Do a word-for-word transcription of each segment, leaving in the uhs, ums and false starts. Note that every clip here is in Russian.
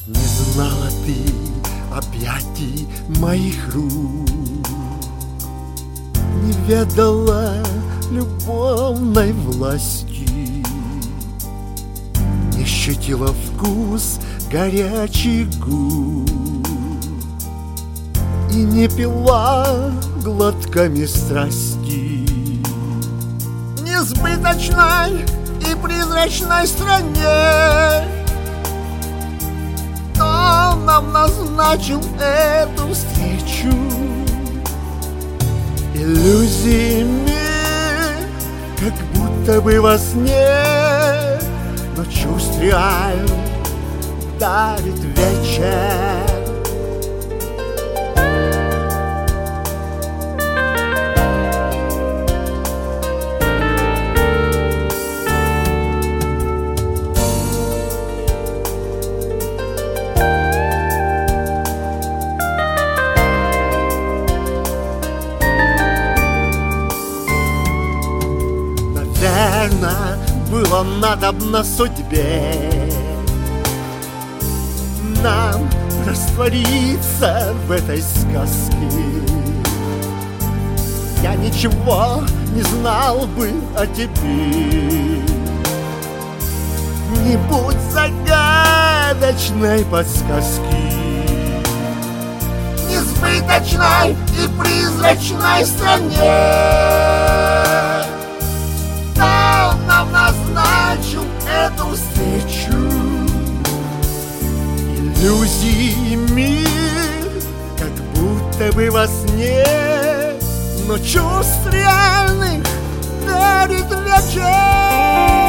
Не знала ты объятий моих рук, не ведала любовной власти, не ощутила вкус горячих губ и не пила глотками страсти. Несбыточной и призрачной стране кто нам назначил эту встречу? Иллюзиями, как будто бы во сне, но чувств реальных дарит вечер. Наверно, было надобно судьбе нам раствориться в этой сказке. Я ничего не знал бы о тебе, не будь загадочной подсказки. Несбыточной и призрачной стране нам назначил эту встречу. Иллюзиями, как будто бы во сне, но чувств реальных дарит вечер.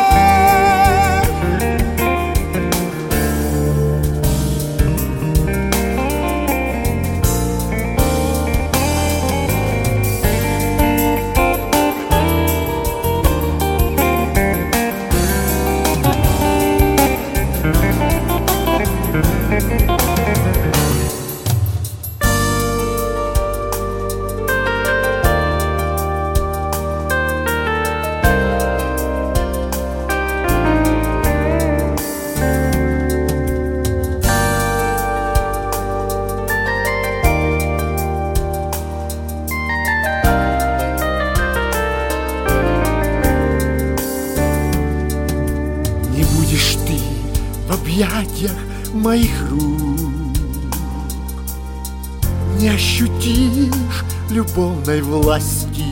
Не будешь ты в объятиях моих рук, не ощутишь любовной власти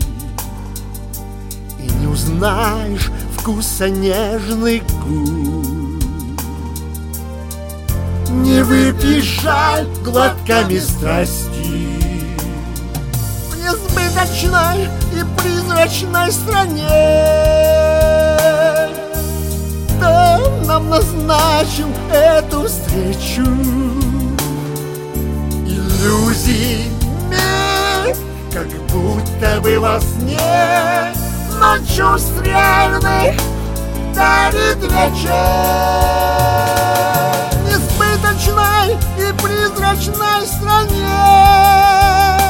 и не узнаешь вкуса нежных губ. Не выпьешь жаль глотками страсти в несбыточной и призрачной стране. Нам назначил эту встречу. Иллюзиями, как будто бы во сне, но чувств реальных дарит вечер. Несбыточной и призрачной стране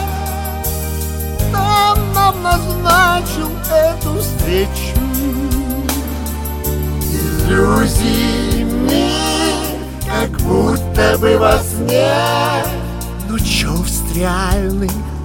там нам назначил эту встречу. Иллюзиями, как будто бы во сне, но чувств реальных